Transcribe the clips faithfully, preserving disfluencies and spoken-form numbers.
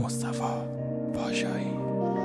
مصطفی پاشایی.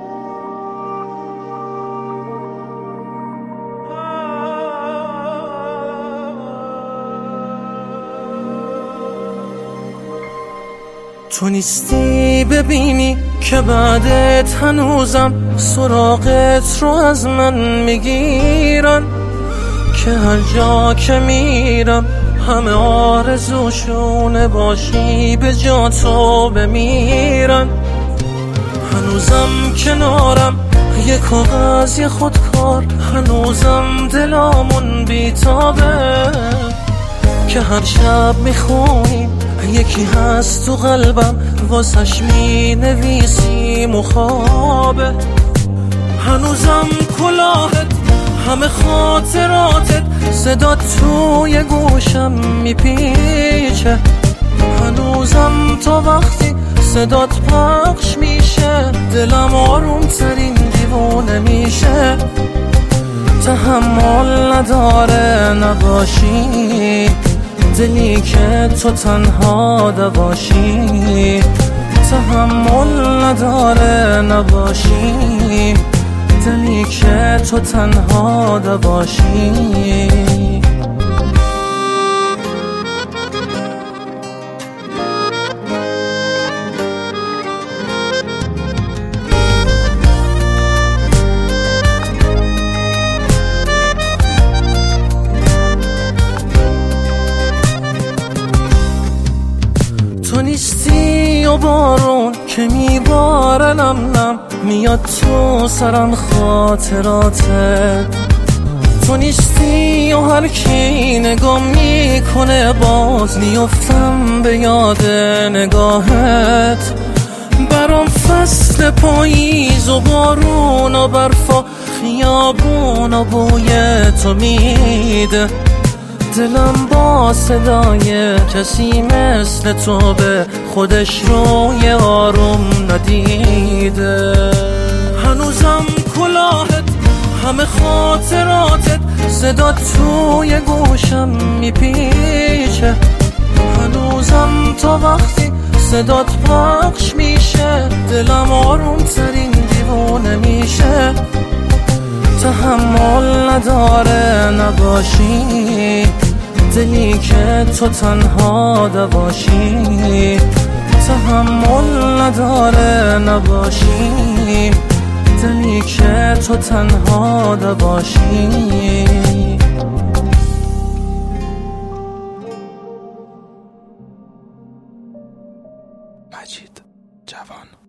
تو نیستی ببینی که بعدت هنوزم سراغت رو از من میگیرن، که هر جا که میرم همه آرزوشونه باشی به جا تو بمیرن. هنوزم کنارم یه کاغذ یه خودکار، هنوزم دلامون بیتابه که هر شب میخونیم یکی هست تو قلبم واسش می نویسی مخابه. هنوزم کلاهت همه خاطراتت صدات توی گوشم میپیچه، هنوزم تا وقتی صدات پخش میشه دلم آروم ترین دیوونه میشه. تحمل نداره نباشی دلی که تو تنها دواشی، تحمل نداره نباشی دلی که تو تنها دواشی. تو نیستی و بارون که میباره نم نم میاد تو سرم خاطراتت. تو نیستی و هر کی نگاه میکنه باز میافتم به یاد نگاهت. برام فصل پاییز و بارون و برف و خیابون و بوی تو میده، دلم با صدای کسی مثل تو به خودش روی آروم ندیده. هنوزم کلاهت همه خاطراتت صدات توی گوشم میپیچه، هنوزم تا وقتی صدات پخش میشه دلم آروم ترین دیوونه میشه. تحمل نداره نباشی دلی که تو تنها دواشی، تحمل نداره نباشی دلی که تو تنها دواشی. مجید جوان.